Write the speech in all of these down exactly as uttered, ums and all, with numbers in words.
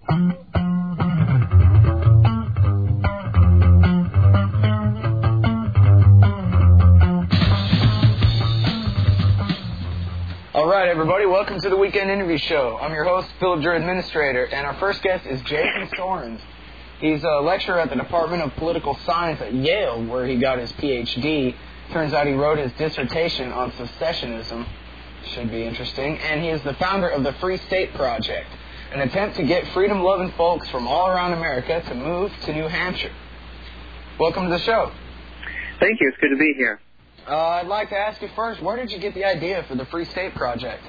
All right, everybody, welcome to the Weekend Interview Show. I'm your host, Philip, your administrator, and our first guest is Jason Sorens. He's a lecturer at the Department of Political Science at Yale, where he got his P H D. Turns out he wrote his dissertation on secessionism. Should be interesting. And he is the founder of the Free State Project, an attempt to get freedom-loving folks from all around America to move to New Hampshire. Welcome to the show. Thank you. It's good to be here. Uh, I'd like to ask you first, where did you get the idea for the Free State Project?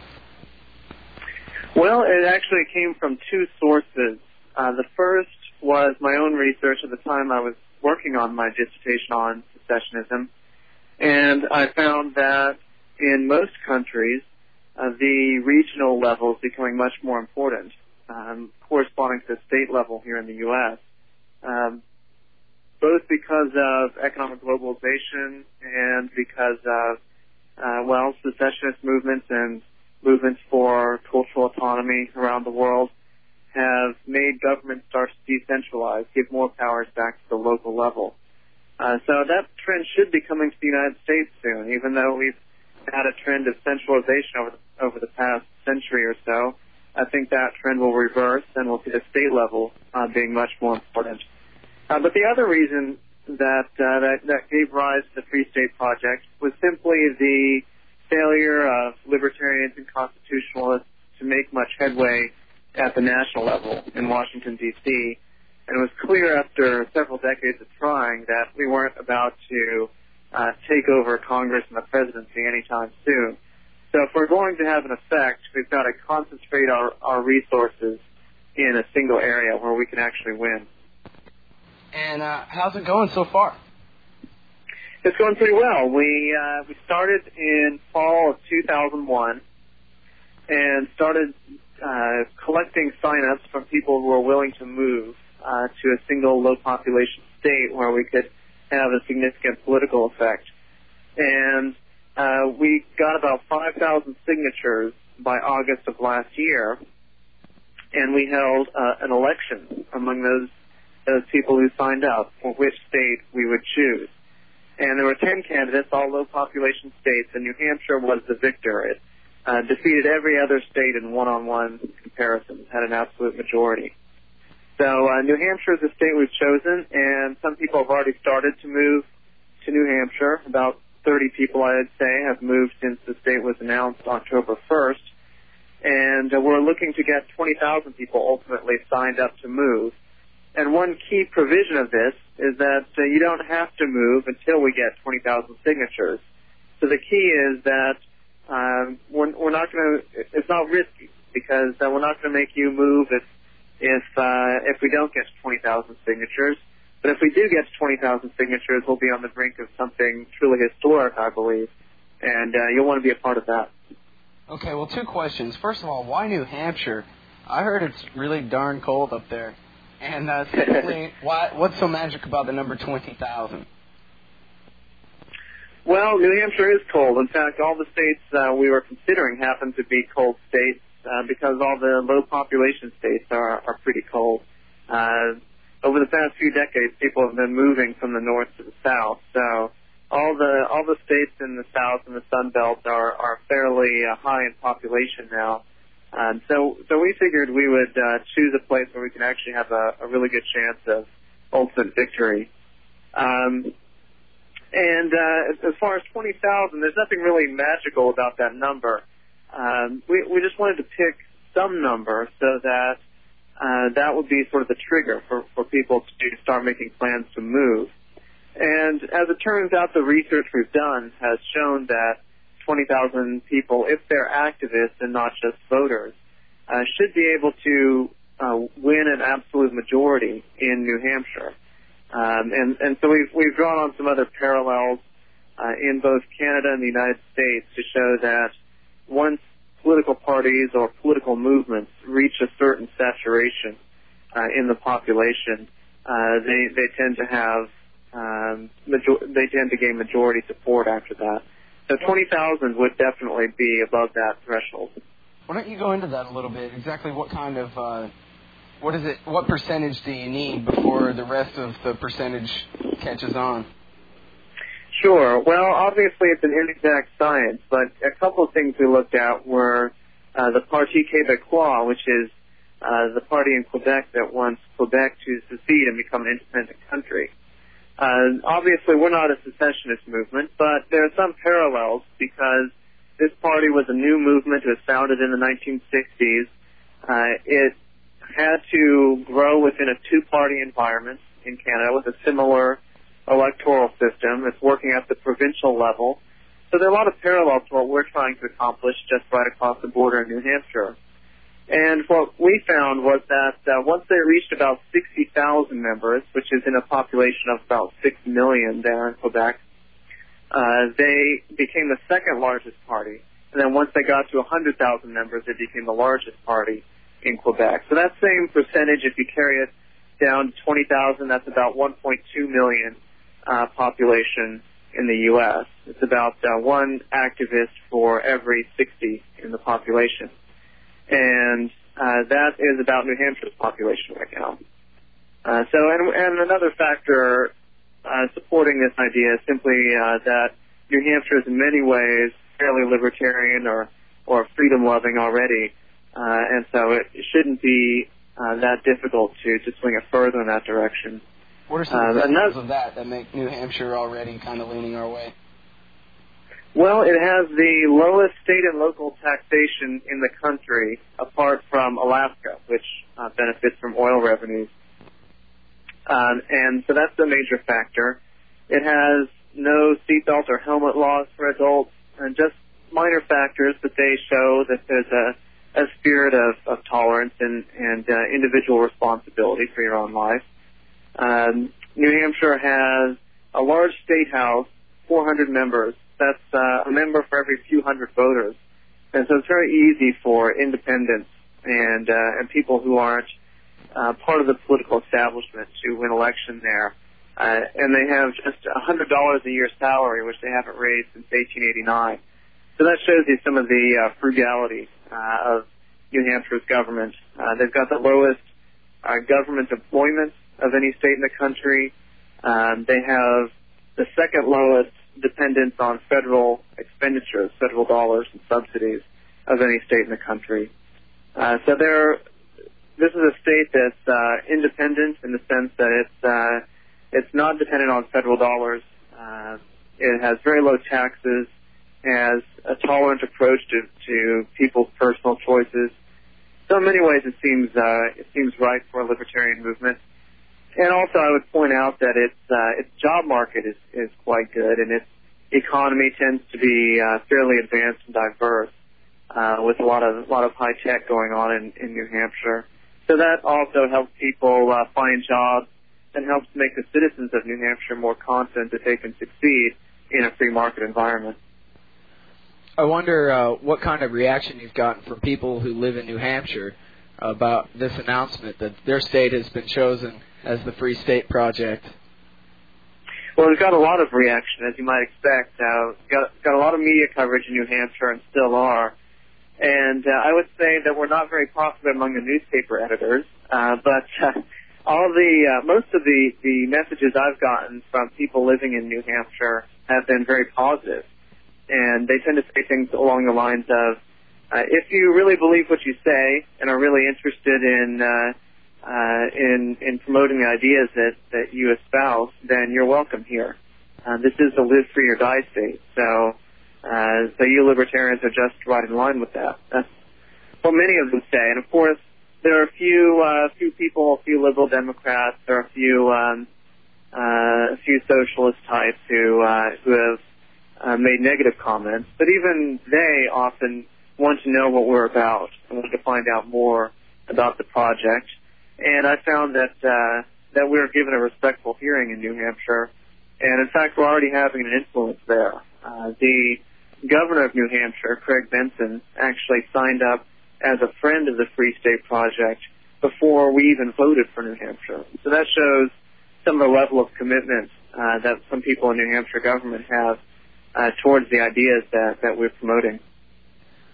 Well, it actually came from two sources. Uh, the first was my own research at the time I was working on my dissertation on secessionism, and I found that in most countries, uh, the regional level is becoming much more important, um, corresponding to the state level here in the U S, um, both because of economic globalization and because of, uh, well, secessionist movements and movements for cultural autonomy around the world have made government start to decentralize, give more powers back to the local level. Uh, so that trend should be coming to the United States soon, even though we've had a trend of centralization over the, over the past century or so. I think that trend will reverse, and we'll see the state level uh, being much more important. Uh, but the other reason that, uh, that that gave rise to the Free State Project was simply the failure of libertarians and constitutionalists to make much headway at the national level in Washington, D C, and it was clear after several decades of trying that we weren't about to uh, take over Congress and the presidency anytime soon. So if we're going to have an effect, we've got to concentrate our, our resources in a single area where we can actually win. And uh, how's it going so far? It's going pretty well. We uh, we started in fall of two thousand one and started uh, collecting sign-ups from people who were willing to move uh, to a single low-population state where we could have a significant political effect. And uh, we got about five thousand signatures by August of last year, and we held uh, an election among those those people who signed up for which state we would choose. And there were ten candidates, all low-population states, and New Hampshire was the victor. It uh, defeated every other state in one-on-one comparisons, had an absolute majority. So uh, New Hampshire is the state we've chosen, and some people have already started to move to New Hampshire. About thirty people, I'd say, have moved since the state was announced October first. And uh, we're looking to get twenty thousand people ultimately signed up to move. And one key provision of this is that uh, you don't have to move until we get twenty thousand signatures. So the key is that um, we're, we're not going to, it's not risky because uh, we're not going to make you move if if uh, if we don't get to twenty thousand signatures. But if we do get to twenty thousand signatures, we'll be on the brink of something truly historic, I believe. And uh, you'll want to be a part of that. Okay, well, two questions. First of all, why New Hampshire? I heard it's really darn cold up there. And uh, secondly, why, what's so magic about the number twenty thousand? Well, New Hampshire is cold. In fact, all the states uh, we were considering happen to be cold states uh, because all the low-population states are, are pretty cold. Uh, over the past few decades, people have been moving from the north to the south. So all the all the states in the south and the Sun Belt are, are fairly uh, high in population now. Um, so, so we figured we would uh, choose a place where we can actually have a, a really good chance of ultimate victory. Um, and uh, as far as twenty thousand, there's nothing really magical about that number. Um, we, we just wanted to pick some number so that uh, that would be sort of the trigger for, for people to start making plans to move. And as it turns out, the research we've done has shown that twenty thousand people, if they're activists and not just voters, uh, should be able to uh, win an absolute majority in New Hampshire. Um, and, and so we've, we've drawn on some other parallels uh, in both Canada and the United States to show that once political parties or political movements reach a certain saturation uh, in the population, uh, they, they tend to have um, major- they tend to gain majority support after that. So twenty thousand would definitely be above that threshold. Why don't you go into that a little bit? Exactly what kind of uh, What is it? What percentage do you need before the rest of the percentage catches on? Sure. Well, obviously it's an inexact science, but a couple of things we looked at were uh, the Parti Québécois, which is uh, the party in Quebec that wants Quebec to secede and become an independent country. Uh, obviously, we're not a secessionist movement, but there are some parallels because this party was a new movement. It was founded in the nineteen sixties. Uh, it had to grow within a two-party environment in Canada with a similar electoral system. It's working at the provincial level. So there are a lot of parallels to what we're trying to accomplish just right across the border in New Hampshire. And what we found was that uh, once they reached about sixty thousand members, which is in a population of about six million there in Quebec, uh, they became the second largest party. And then once they got to one hundred thousand members, they became the largest party in Quebec. So that same percentage, if you carry it down to twenty thousand, that's about one point two million uh, population in the U S. It's about uh, one activist for every sixty in the population. And uh, that is about New Hampshire's population right now. Uh, so, and, and another factor uh, supporting this idea is simply uh, that New Hampshire is in many ways fairly libertarian or, or freedom-loving already, uh, and so it, it shouldn't be uh, that difficult to, to swing it further in that direction. What are some uh, examples of that that make New Hampshire already kind of leaning our way? Well, it has the lowest state and local taxation in the country, apart from Alaska, which uh, benefits from oil revenues. Um, and so that's the major factor. It has no seatbelt or helmet laws for adults, and just minor factors, but they show that there's a, a spirit of, of tolerance and, and uh, individual responsibility for your own life. Um, New Hampshire has a large state house, four hundred members. That's uh, a member for every few hundred voters. And so it's very easy for independents and uh, and people who aren't uh, part of the political establishment to win election there. Uh, and they have just one hundred dollars a year salary, which they haven't raised since eighteen eighty-nine. So that shows you some of the uh, frugality uh, of New Hampshire's government. Uh, they've got the lowest uh, government employment of any state in the country. Um, they have the second lowest dependence on federal expenditures, federal dollars and subsidies of any state in the country. Uh, so there, this is a state that's uh, independent in the sense that it's uh, it's not dependent on federal dollars. Uh, it has very low taxes, has a tolerant approach to, to people's personal choices. So in many ways, it seems uh, it seems right for a libertarian movement. And also, I would point out that its uh, its job market is, is quite good, and its economy tends to be uh, fairly advanced and diverse, uh, with a lot of a lot of high tech going on in, in New Hampshire. So that also helps people uh, find jobs and helps make the citizens of New Hampshire more confident that they can succeed in a free market environment. I wonder uh, what kind of reaction you've gotten from people who live in New Hampshire about this announcement that their state has been chosen as the Free State Project. Well, we've got a lot of reaction, as you might expect. Uh, got got a lot of media coverage in New Hampshire, and still are. And uh, I would say that we're not very popular among the newspaper editors, uh, but uh, all the uh, most of the the messages I've gotten from people living in New Hampshire have been very positive, and they tend to say things along the lines of, uh, "If you really believe what you say and are really interested in." Uh, Uh, in, in promoting the ideas that, that you espouse, then you're welcome here. Uh, this is a live free or die state, so uh, so you libertarians are just right in line with that. That's what many of them say. And of course, there are a few uh, few people, a few liberal Democrats, there are a few um, uh, a few socialist types who uh, who have uh, made negative comments. But even they often want to know what we're about and want to find out more about the project. And I found that uh, that we were given a respectful hearing in New Hampshire, and in fact, we're already having an influence there. Uh, the governor of New Hampshire, Craig Benson, actually signed up as a friend of the Free State Project before we even voted for New Hampshire. So that shows some of the level of commitment uh, that some people in New Hampshire government have uh, towards the ideas that, that we're promoting.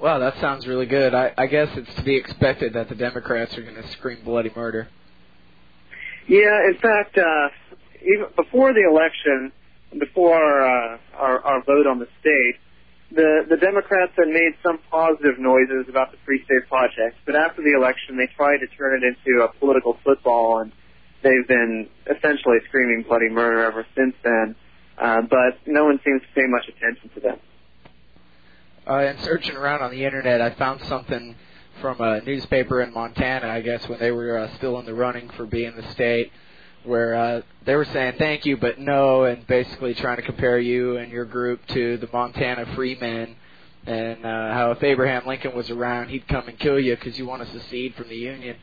Wow, that sounds really good. I, I guess it's to be expected that the Democrats are going to scream bloody murder. Yeah, in fact, uh, even before the election, before our, uh, our, our vote on the state, the, the Democrats had made some positive noises about the Free State Project, but after the election, they tried to turn it into a political football, and they've been essentially screaming bloody murder ever since then. Uh, but no one seems to pay much attention to them. Uh, and searching around on the internet, I found something from a newspaper in Montana, I guess, when they were uh, still in the running for being the state, where uh, they were saying thank you but no, and basically trying to compare you and your group to the Montana Freemen, and uh, how if Abraham Lincoln was around, he'd come and kill you because you want to secede from the Union.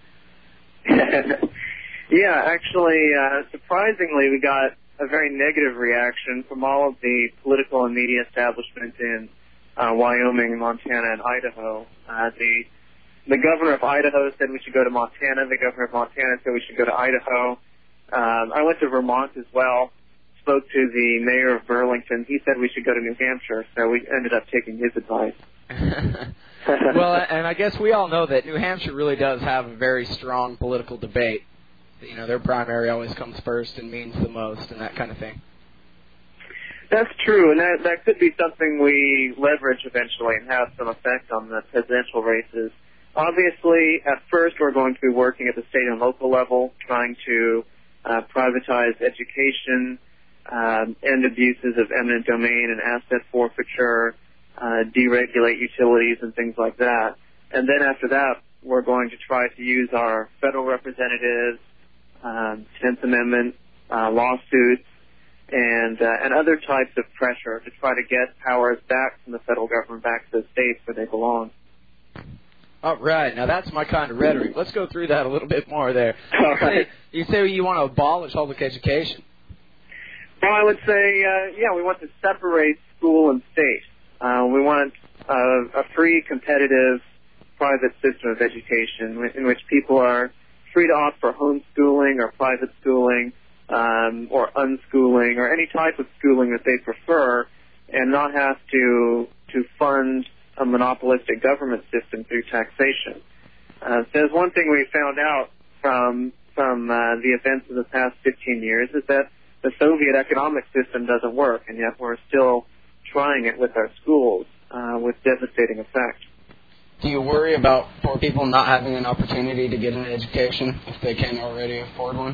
Yeah, actually, uh, surprisingly, we got a very negative reaction from all of the political and media establishment in uh, Wyoming, Montana, and Idaho. Uh, the the governor of Idaho said we should go to Montana. The governor of Montana said we should go to Idaho. Um, I went to Vermont as well, spoke to the mayor of Burlington. He said we should go to New Hampshire, so we ended up taking his advice. Well, and I guess we all know that New Hampshire really does have a very strong political debate. You know, their primary always comes first and means the most and that kind of thing. That's true, and that, that could be something we leverage eventually and have some effect on the presidential races. Obviously, at first we're going to be working at the state and local level, trying to uh, privatize education, um, end abuses of eminent domain and asset forfeiture, uh, deregulate utilities and things like that. And then after that, we're going to try to use our federal representatives, um, tenth Amendment uh, lawsuits, and uh, and other types of pressure to try to get powers back from the federal government back to the states where they belong. All right. Now, that's my kind of rhetoric. Let's go through that a little bit more there. All right. You say you want to abolish public education. Well, I would say, uh, yeah, we want to separate school and state. Uh, we want uh, a free, competitive, private system of education in which people are free to opt for homeschooling or private schooling um, or unschooling or any type of schooling that they prefer, and not have to to fund a monopolistic government system through taxation. Uh, there's one thing we found out from from uh, the events of the past fifteen years is that the Soviet economic system doesn't work, and yet we're still trying it with our schools uh, with devastating effect. Do you worry about poor people not having an opportunity to get an education if they can't already afford one?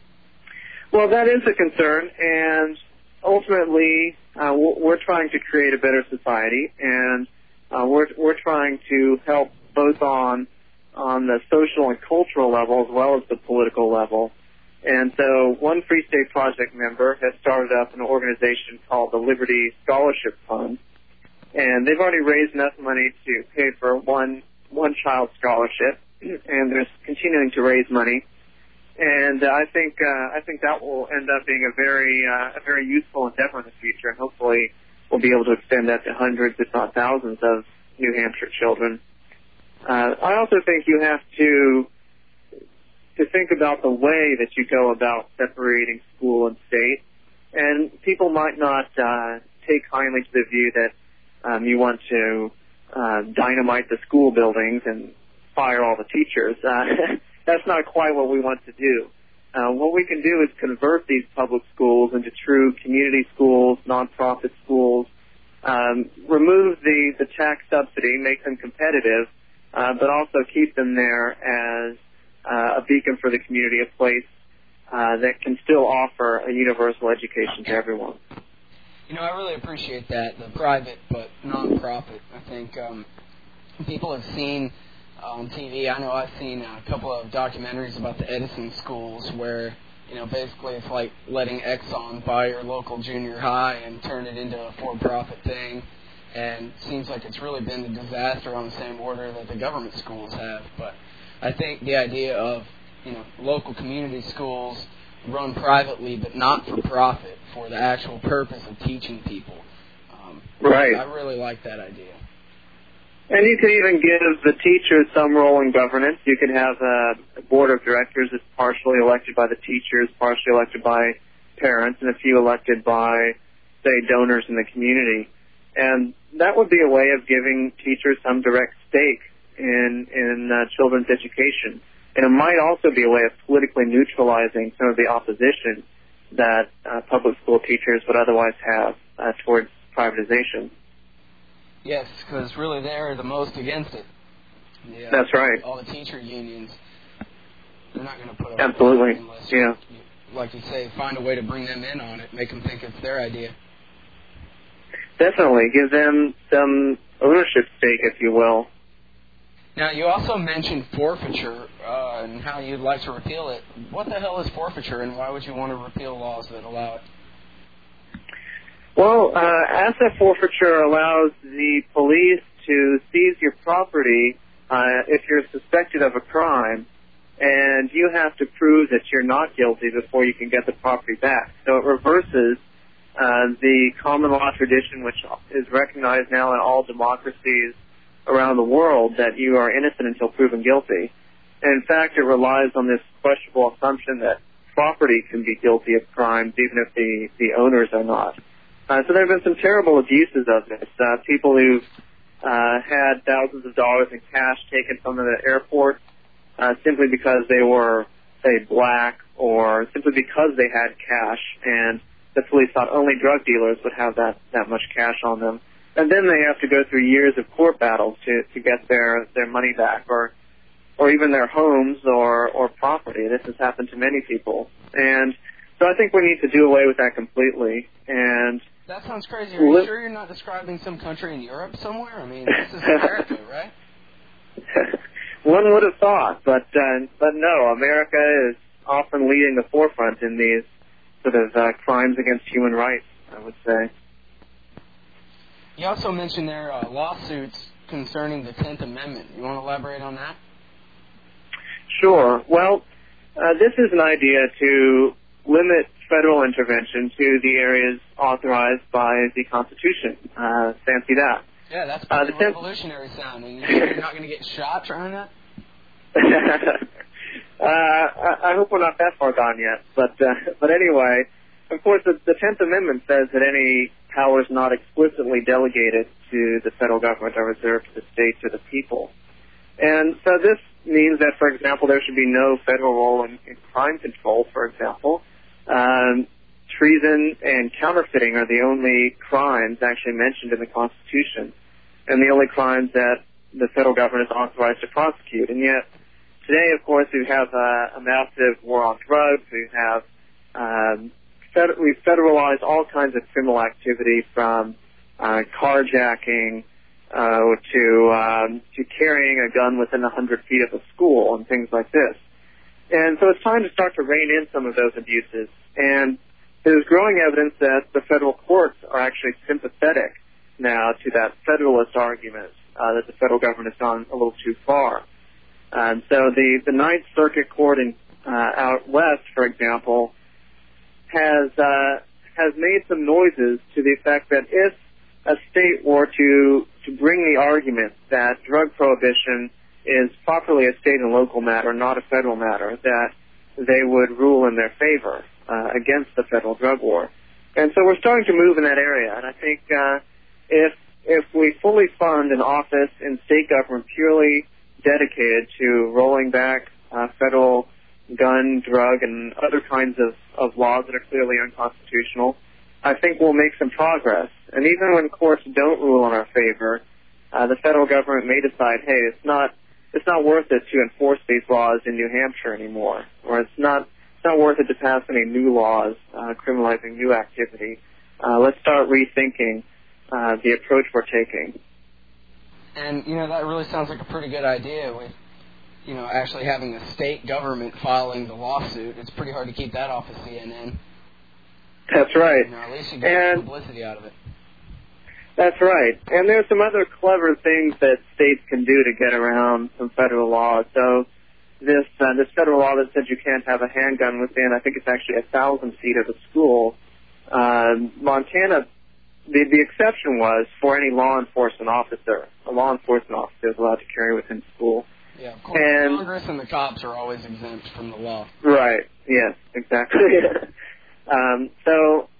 Well, that is a concern, and ultimately uh, we're trying to create a better society, and uh, we're we're trying to help both on on the social and cultural level as well as the political level. And so one Free State Project member has started up an organization called the Liberty Scholarship Fund, and they've already raised enough money to pay for one one child scholarship, and they're continuing to raise money. And uh, I think uh, I think that will end up being a very uh, a very useful endeavor in the future, and hopefully we'll be able to extend that to hundreds, if not thousands, of New Hampshire children. Uh, I also think you have to to think about the way that you go about separating school and state, and people might not uh, take kindly to the view that um, you want to uh, dynamite the school buildings and fire all the teachers. Uh, that's not quite what we want to do. Uh, what we can do is convert these public schools into true community schools, nonprofit schools, um, remove the, the tax subsidy, make them competitive, uh, but also keep them there as uh, a beacon for the community, a place uh, that can still offer a universal education to everyone. You know, I really appreciate that, the private but non-profit. I think um, people have seen on T V, I know I've seen a couple of documentaries about the Edison schools where, you know, basically it's like letting Exxon buy your local junior high and turn it into a for-profit thing. And it seems like it's really been a disaster on the same order that the government schools have. But I think the idea of, you know, local community schools run privately but not for profit for the actual purpose of teaching people. Um, right. I really like that idea. And you could even give the teachers some role in governance. You could have a board of directors that's partially elected by the teachers, partially elected by parents, and a few elected by, say, donors in the community. And that would be a way of giving teachers some direct stake in in uh, children's education. And it might also be a way of politically neutralizing some of the opposition that uh, public school teachers would otherwise have uh, towards privatization. Yes, because really they're the most against it. Yeah, That's right. All the teacher unions, they're not going to put up Absolutely. with it unless, yeah. you, like you say, find a way to bring them in on it, make them think it's their idea. Definitely. Give them some ownership stake, if you will. Now, you also mentioned forfeiture uh, and how you'd like to repeal it. What the hell is forfeiture, and why would you want to repeal laws that allow it? Well, uh, asset forfeiture allows the police to seize your property uh, if you're suspected of a crime, and you have to prove that you're not guilty before you can get the property back. So it reverses uh, the common law tradition, which is recognized now in all democracies around the world, that you are innocent until proven guilty. And in fact, it relies on this questionable assumption that property can be guilty of crimes even if the, the owners are not. Uh, so there have been some terrible abuses of this. Uh, people who've uh, had thousands of dollars in cash taken from them at airports uh, simply because they were, say, black, or simply because they had cash, and the police thought only drug dealers would have that, that much cash on them. And then they have to go through years of court battles to, to get their, their money back, or or even their homes or, or property. This has happened to many people. And so I think we need to do away with that completely. And that sounds crazy. Are you sure you're not describing some country in Europe somewhere? I mean, this is America, right? One would have thought, but uh, but no, America is often leading the forefront in these sort of uh, crimes against human rights, I would say. You also mentioned there uh, lawsuits concerning the tenth Amendment. You want to elaborate on that? Sure. Well, uh, this is an idea to limit federal intervention to the areas authorized by the Constitution. Uh, fancy that. Yeah, that's uh, pretty revolutionary sounding. You're not going to get shot trying that? uh, I, I hope we're not that far gone yet. But uh, but anyway, of course, the, the tenth Amendment says that any powers not explicitly delegated to the federal government are reserved to the states or the people. And so this means that, for example, there should be no federal role in, in crime control, for example. Um, treason and counterfeiting are the only crimes actually mentioned in the Constitution, and the only crimes that the federal government is authorized to prosecute. And yet, today, of course, we have a, a massive war on drugs. We have um, fed- we've federalized all kinds of criminal activity, from uh, carjacking uh, to um, to carrying a gun within a hundred feet of a school and things like this. And so it's time to start to rein in some of those abuses. And there's growing evidence that the federal courts are actually sympathetic now to that federalist argument, uh, that the federal government has gone a little too far. And so the, the Ninth Circuit Court in, uh, out west, for example, has, uh, has made some noises to the effect that if a state were to, to bring the argument that drug prohibition is properly a state and local matter, not a federal matter, that they would rule in their favor uh, against the federal drug war. And so we're starting to move in that area. And I think uh, if if we fully fund an office in state government purely dedicated to rolling back uh, federal gun, drug, and other kinds of, of laws that are clearly unconstitutional, I think we'll make some progress. And even when courts don't rule in our favor, uh, the federal government may decide, hey, it's not it's not worth it to enforce these laws in New Hampshire anymore, or it's not it's not worth it to pass any new laws uh, criminalizing new activity. Uh, let's start rethinking uh, the approach we're taking. And, you know, that really sounds like a pretty good idea with, you know, actually having a state government filing the lawsuit. It's pretty hard to keep that off of C N N. That's right. You know, at least you get and publicity out of it. That's right. And there's some other clever things that states can do to get around some federal laws. So this uh, this federal law that says you can't have a handgun within, I think it's actually a thousand feet of a school. Uh, Montana, the, the exception was for any law enforcement officer. A law enforcement officer is allowed to carry within school. Yeah, of course. And Congress and the cops are always exempt from the law. Right. Yes, exactly. um, so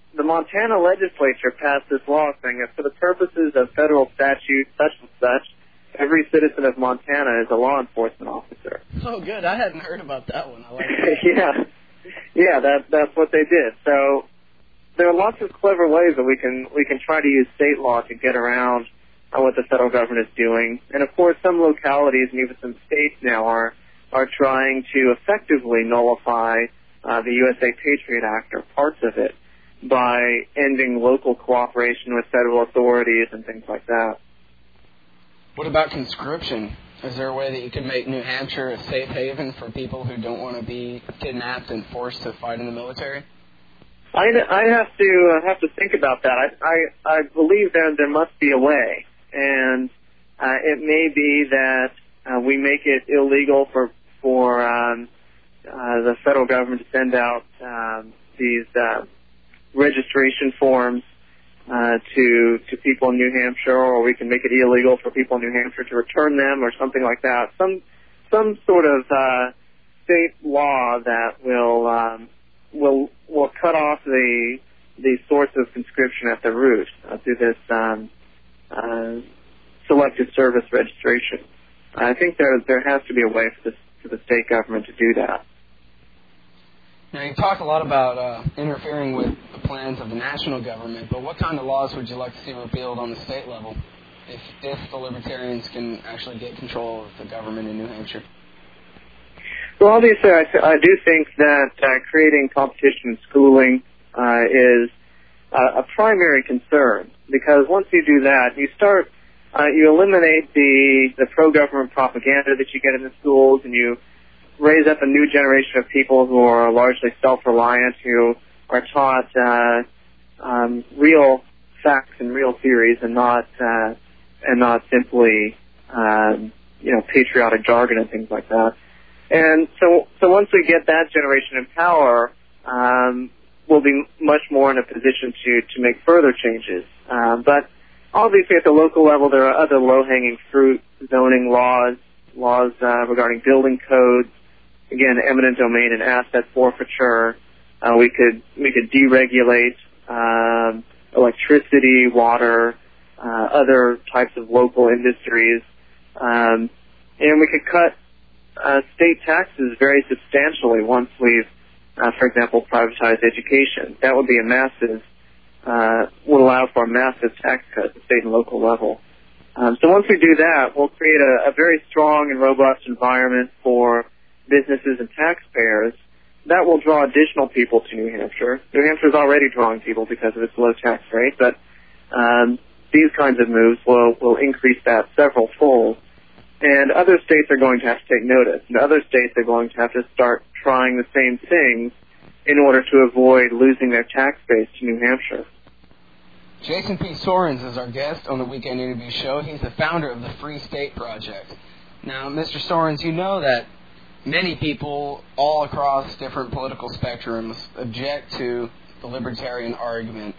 the Montana legislature passed this law saying that for the purposes of federal statute such and such, every citizen of Montana is a law enforcement officer. Oh, good. I hadn't heard about that one. I like that. yeah, yeah, that that's what they did. So there are lots of clever ways that we can we can try to use state law to get around uh, what the federal government is doing. And of course, some localities and even some states now are are trying to effectively nullify uh, the U S A Patriot Act or parts of it by ending local cooperation with federal authorities and things like that. What about conscription? Is there a way that you could make New Hampshire a safe haven for people who don't want to be kidnapped and forced to fight in the military? I, I have to uh, have to think about that. I I, I believe there there must be a way, and uh, it may be that uh, we make it illegal for for um, uh, the federal government to send out um, these uh, registration forms uh, to to people in New Hampshire, or we can make it illegal for people in New Hampshire to return them, or something like that. Some some sort of uh, state law that will um, will will cut off the the source of conscription at the root uh, through this um, uh, selective service registration. I think there there has to be a way for the for the state government to do that. Now, you talk a lot about uh, interfering with the plans of the national government, but what kind of laws would you like to see repealed on the state level if, if the Libertarians can actually get control of the government in New Hampshire? Well, obviously, I, th- I do think that uh, creating competition in schooling uh, is uh, a primary concern, because once you do that, you start, uh, you eliminate the, the pro-government propaganda that you get in the schools, and you raise up a new generation of people who are largely self-reliant, who are taught uh, um, real facts and real theories, and not uh, and not simply um, you know patriotic jargon and things like that. And so, so once we get that generation in power, um, we'll be much more in a position to to make further changes. Um, but obviously, at the local level, there are other low-hanging fruit, zoning laws, laws uh, regarding building codes. Again, eminent domain and asset forfeiture. Uh, we could we could deregulate um, electricity, water, uh, other types of local industries, um, and we could cut uh, state taxes very substantially once we've, uh, for example, privatized education. That would be a massive, uh, would allow for a massive tax cut at the state and local level. Um, so once we do that, we'll create a, a very strong and robust environment for businesses and taxpayers that will draw additional people to New Hampshire. New Hampshire is already drawing people because of its low tax rate, but um, these kinds of moves will, will increase that several fold. And other states are going to have to take notice, and other states are going to have to start trying the same things in order to avoid losing their tax base to New Hampshire. Jason P. Sorens is our guest on the Weekend Interview Show. He's the founder of the Free State Project. Now, Mister Sorens, you know that many people all across different political spectrums object to the libertarian argument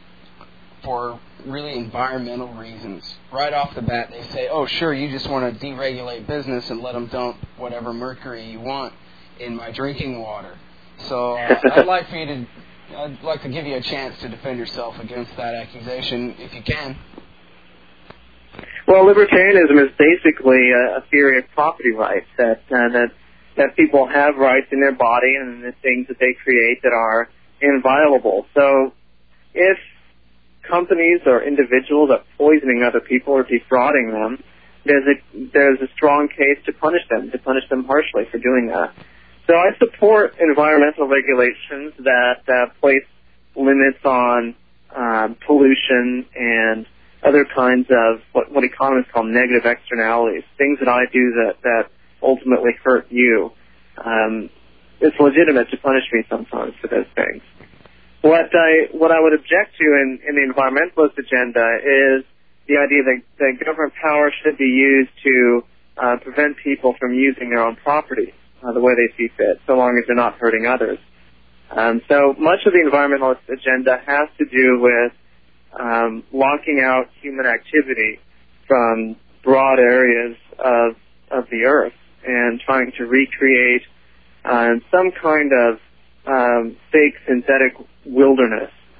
for really environmental reasons. Right off the bat, they say, oh, sure, you just want to deregulate business and let them dump whatever mercury you want in my drinking water. So uh, I'd like for you to, I'd like to give you a chance to defend yourself against that accusation, if you can. Well, libertarianism is basically a, a theory of property rights, that uh, that that people have rights in their body and the things that they create that are inviolable. So if companies or individuals are poisoning other people or defrauding them, there's a there's a strong case to punish them, to punish them harshly for doing that. So I support environmental regulations that uh, place limits on um, pollution and other kinds of what, what economists call negative externalities, things that I do that, that ultimately hurt you. Um, it's legitimate to punish me sometimes for those things. What I what I would object to in, in the environmentalist agenda is the idea that, that government power should be used to uh, prevent people from using their own property uh, the way they see fit, so long as they're not hurting others. Um, so much of the environmentalist agenda has to do with um, locking out human activity from broad areas of of the earth and trying to recreate um, some kind of um, fake synthetic wilderness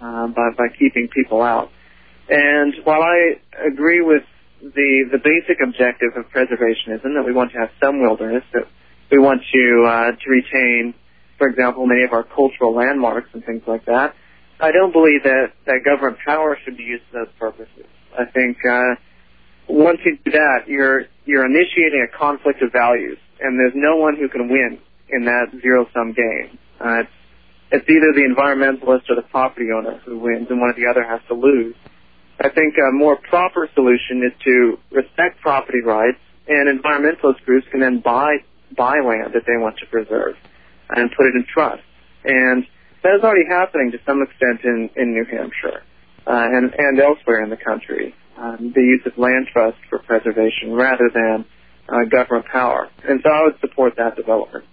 uh, by, by keeping people out. And while I agree with the the basic objective of preservationism, that we want to have some wilderness, that we want to uh, to retain, for example, many of our cultural landmarks and things like that, I don't believe that, that government power should be used for those purposes. I think uh, once you do that, you're you're initiating a conflict of values, and there's no one who can win in that zero-sum game. Uh, it's, it's either the environmentalist or the property owner who wins, and one or the other has to lose. I think a more proper solution is to respect property rights, and environmentalist groups can then buy buy land that they want to preserve and put it in trust. And that is already happening to some extent in, in New Hampshire uh, and, and elsewhere in the country, um, the use of land trust for preservation rather than uh, government power. And so I would support that development.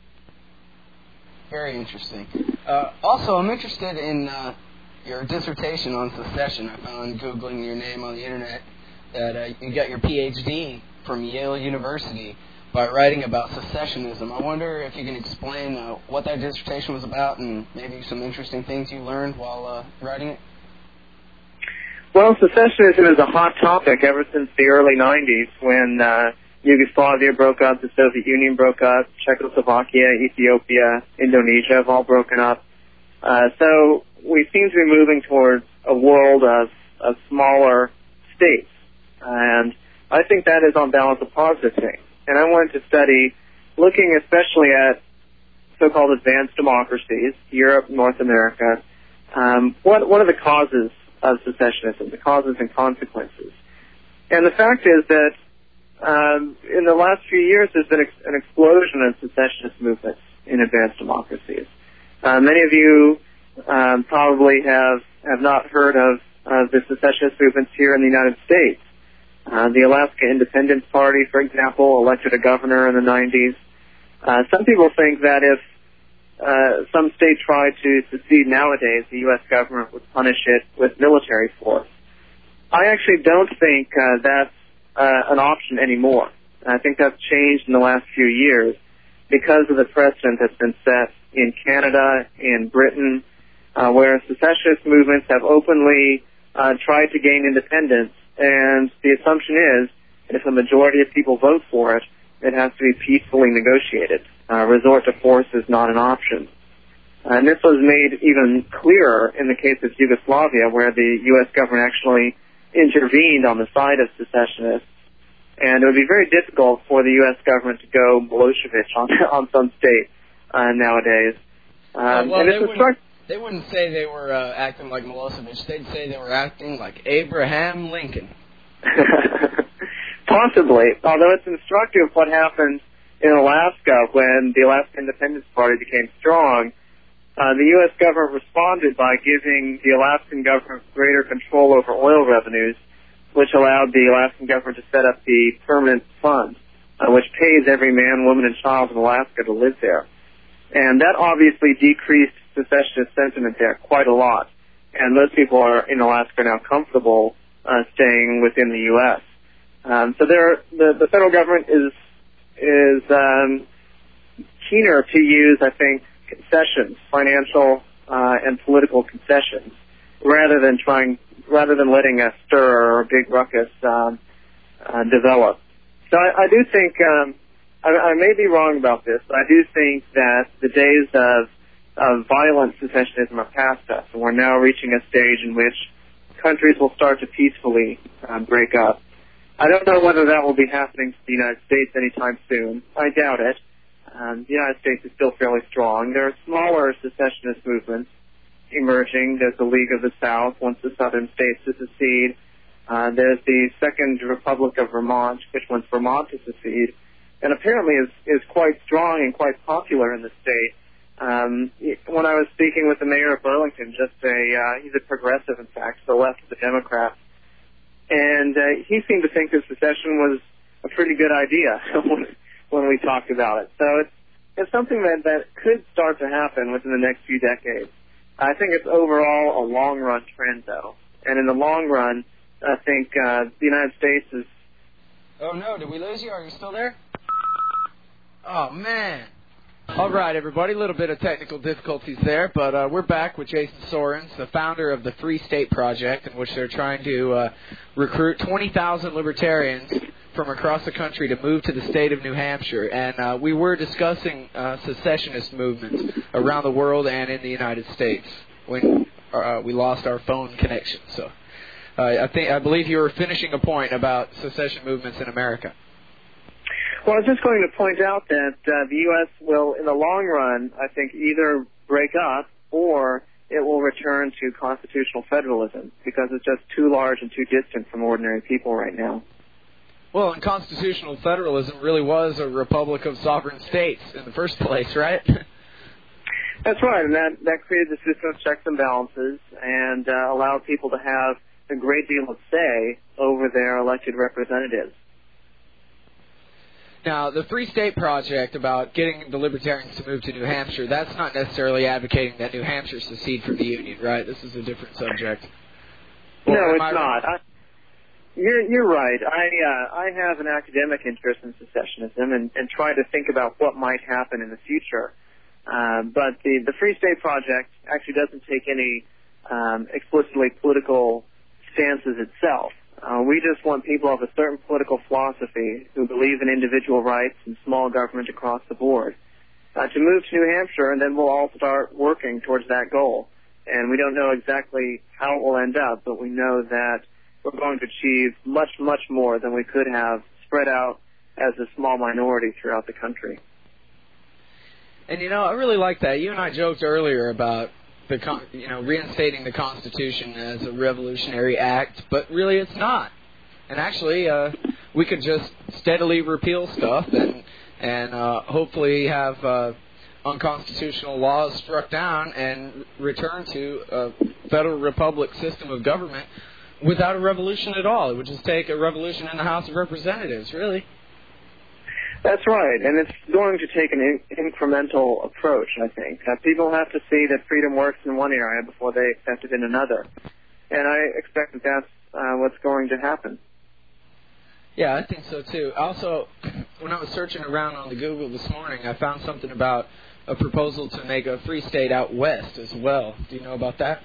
Very interesting. Uh, also, I'm interested in uh, your dissertation on secession. I found Googling your name on the Internet that uh, you got your P H D from Yale University by writing about secessionism. I wonder if you can explain uh, what that dissertation was about and maybe some interesting things you learned while uh, writing it. Well, secessionism is a hot topic ever since the early nineties when uh, Yugoslavia broke up, the Soviet Union broke up, Czechoslovakia, Ethiopia, Indonesia have all broken up. Uh, so we seem to be moving towards a world of, of smaller states. And I think that is on balance a positive thing. And I wanted to study, looking especially at so-called advanced democracies, Europe, North America, um, what, what are the causes of secessionism, the causes and consequences. And the fact is that um, in the last few years there's been ex- an explosion of secessionist movements in advanced democracies. Uh, many of you um, probably have, have not heard of uh, the secessionist movements here in the United States. Uh, the Alaska Independence Party, for example, elected a governor in the nineties. Uh, some people think that if uh, some state tried to secede nowadays, the U S government would punish it with military force. I actually don't think uh, that's uh, an option anymore. I think that's changed in the last few years because of the precedent that's been set in Canada, in Britain, uh, where secessionist movements have openly uh, tried to gain independence. And the assumption is that if a majority of people vote for it, it has to be peacefully negotiated. Uh, resort to force is not an option. And this was made even clearer in the case of Yugoslavia, where the U S government actually intervened on the side of secessionists. And it would be very difficult for the U S government to go Milosevic on, on some state uh, nowadays. Um, uh, well, and they, it's wouldn't, they wouldn't say they were uh, acting like Milosevic. They'd say they were acting like Abraham Lincoln. Possibly, although it's instructive what happened in Alaska when the Alaska Independence Party became strong. Uh, the U S government responded by giving the Alaskan government greater control over oil revenues, which allowed the Alaskan government to set up the Permanent Fund, uh, which pays every man, woman, and child in Alaska to live there. And that obviously decreased secessionist sentiment there quite a lot. And most people are in Alaska now comfortable uh, staying within the U S. Um, so there, the, the federal government is is um, keener to use, I think, concessions, financial uh, and political concessions, rather than trying, rather than letting a stir or a big ruckus um, uh, develop. So I, I do think, um, I, I may be wrong about this, but I do think that the days of, of violent secessionism are past us, and we're now reaching a stage in which countries will start to peacefully uh, break up. I don't know whether that will be happening to the United States anytime soon. I doubt it. Um, the United States is still fairly strong. There are smaller secessionist movements emerging. There's the League of the South, wants the southern states to secede. Uh, there's the Second Republic of Vermont, which wants Vermont to secede, and apparently is, is quite strong and quite popular in the state. Um, when I was speaking with the mayor of Burlington, just a, uh, he's a progressive, in fact, to the left of the Democrats, and uh, he seemed to think that secession was a pretty good idea when, when we talked about it. So it's, it's something that, that could start to happen within the next few decades. I think it's overall a long-run trend, though. And in the long run, I think uh, the United States is... Oh, no. Did we lose you? Are you still there? Oh, man. All right, everybody, a little bit of technical difficulties there, but uh, we're back with Jason Sorens, the founder of the Free State Project, in which they're trying to uh, recruit twenty thousand libertarians from across the country to move to the state of New Hampshire. And uh, we were discussing uh, secessionist movements around the world and in the United States when uh, we lost our phone connection. So uh, I think I believe you were finishing a point about secession movements in America. Well, I was just going to point out that uh, the U S will, in the long run, I think, either break up or it will return to constitutional federalism because it's just too large and too distant from ordinary people right now. Well, and constitutional federalism really was a republic of sovereign states in the first place, right? That's right, and that, that created the system of checks and balances and uh, allowed people to have a great deal of say over their elected representatives. Now, the Free State Project about getting the Libertarians to move to New Hampshire, that's not necessarily advocating that New Hampshire secede from the Union, right? This is a different subject. Or no, it's I not. I, you're, you're right. I, uh, I have an academic interest in secessionism and, and try to think about what might happen in the future. Um, but the, the Free State Project actually doesn't take any um, explicitly political stances itself. Uh, we just want people of a certain political philosophy who believe in individual rights and small government across the board uh, to move to New Hampshire, and then we'll all start working towards that goal. And we don't know exactly how it will end up, but we know that we're going to achieve much, much more than we could have spread out as a small minority throughout the country. And, you know, I really like that. You and I joked earlier about the con- you know, reinstating the Constitution as a revolutionary act, but really it's not. And actually, uh, we could just steadily repeal stuff and and uh, hopefully have uh, unconstitutional laws struck down and return to a federal republic system of government without a revolution at all. It would just take a revolution in the House of Representatives, really. That's right, and it's going to take an in- incremental approach, I think. Uh, people have to see that freedom works in one area before they accept it in another. And I expect that that's uh, what's going to happen. Yeah, I think so, too. Also, when I was searching around on the Google this morning, I found something about a proposal to make a free state out west as well. Do you know about that?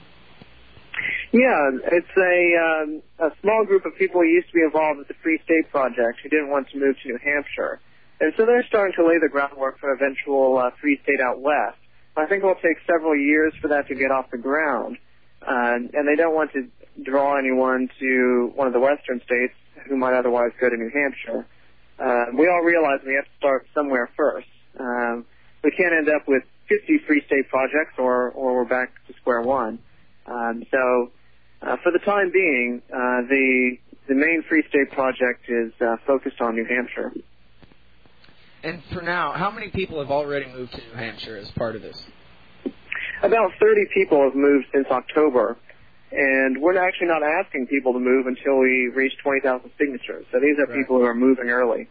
Yeah, it's a, um, a small group of people who used to be involved with the Free State Project who didn't want to move to New Hampshire. And so they're starting to lay the groundwork for eventual uh, free state out west. I think it will take several years for that to get off the ground. Uh, and they don't want to draw anyone to one of the western states who might otherwise go to New Hampshire. Uh, we all realize we have to start somewhere first. Um, we can't end up with fifty free state projects or, or we're back to square one. Um, so uh, for the time being, uh, the, the main free state project is uh, focused on New Hampshire. And for now, how many people have already moved to New Hampshire as part of this? About thirty people have moved since October, and we're actually not asking people to move until we reach twenty thousand signatures. So these are right. people who are moving early.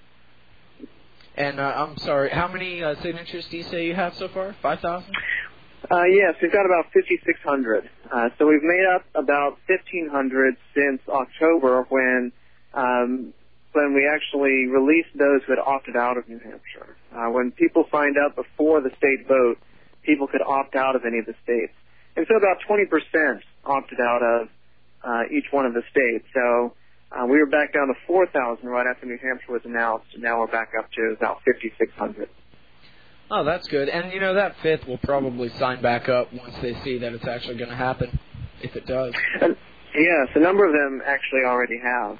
And uh, I'm sorry, how many uh, signatures do you say you have so far? five thousand? Uh, yes, we've got about fifty-six hundred. Uh, so we've made up about fifteen hundred since October when... Um, when we actually released those who had opted out of New Hampshire. Uh, when people signed up before the state vote, people could opt out of any of the states. And so about twenty percent opted out of uh, each one of the states. So uh, we were back down to four thousand right after New Hampshire was announced, and now we're back up to about fifty-six hundred. Oh, that's good. And, you know, that fifth will probably sign back up once they see that it's actually going to happen, if it does. And, yes, a number of them actually already have.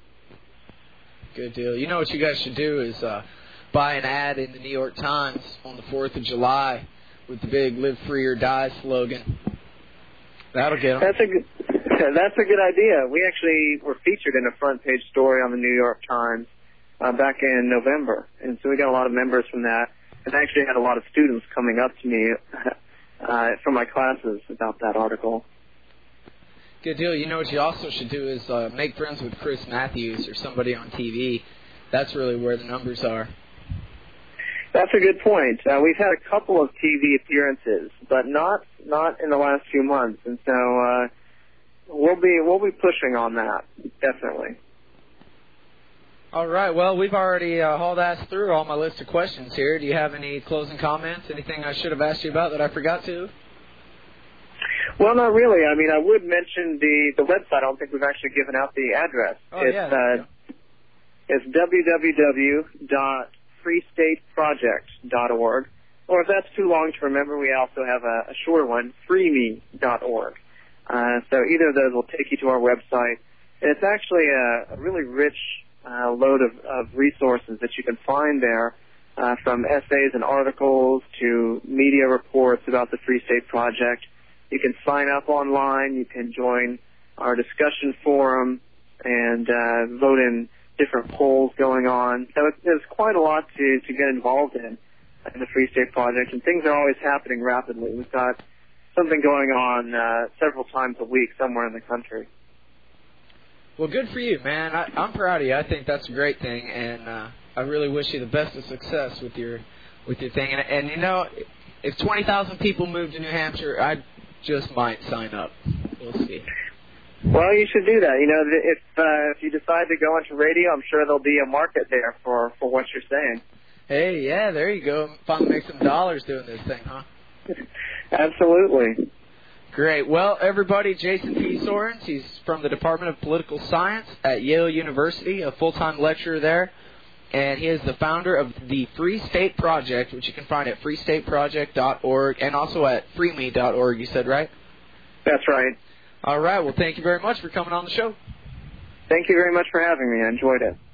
Good deal. You know what you guys should do is uh, buy an ad in the New York Times on the fourth of July with the big "Live Free or Die" slogan. That'll get them. That's a good, that's a good idea. We actually were featured in a front page story on the New York Times uh, back in November, and so we got a lot of members from that. And I actually had a lot of students coming up to me uh, from my classes about that article. Good deal. You know what you also should do is uh, make friends with Chris Matthews or somebody on T V. That's really where the numbers are. That's a good point. Uh, we've had a couple of T V appearances, but not not in the last few months, and so uh, we'll be we'll be pushing on that definitely. All right. Well, we've already uh, hauled ass through all my list of questions here. Do you have any closing comments? Anything I should have asked you about that I forgot to? Well, not really. I mean, I would mention the, the website. I don't think we've actually given out the address. Oh, it's, yeah. Uh, it's w w w dot free state project dot org. Or if that's too long to remember, we also have a, a shorter one, free me dot org. Uh, so either of those will take you to our website. And it's actually a, a really rich uh, load of, of resources that you can find there, uh, from essays and articles to media reports about the Free State Project. You can sign up online. You can join our discussion forum and uh, vote in different polls going on. So it's, there's quite a lot to, to get involved in in the Free State Project, and things are always happening rapidly. We've got something going on uh, several times a week somewhere in the country. Well, good for you, man. I, I'm proud of you. I think that's a great thing, and uh, I really wish you the best of success with your with your thing. And, and you know, if twenty thousand people moved to New Hampshire, I just might sign up. We'll see. Well, you should do that. You know, if uh, if you decide to go into radio, I'm sure there'll be a market there for, for what you're saying. Hey, yeah, there you go. Finally make some dollars doing this thing, huh? Absolutely. Great. Well, everybody, Jason P. Sorens, he's from the Department of Political Science at Yale University, a full-time lecturer there. And he is the founder of the Free State Project, which you can find at free state project dot org and also at free me dot org, you said, right? That's right. All right. Well, thank you very much for coming on the show. Thank you very much for having me. I enjoyed it.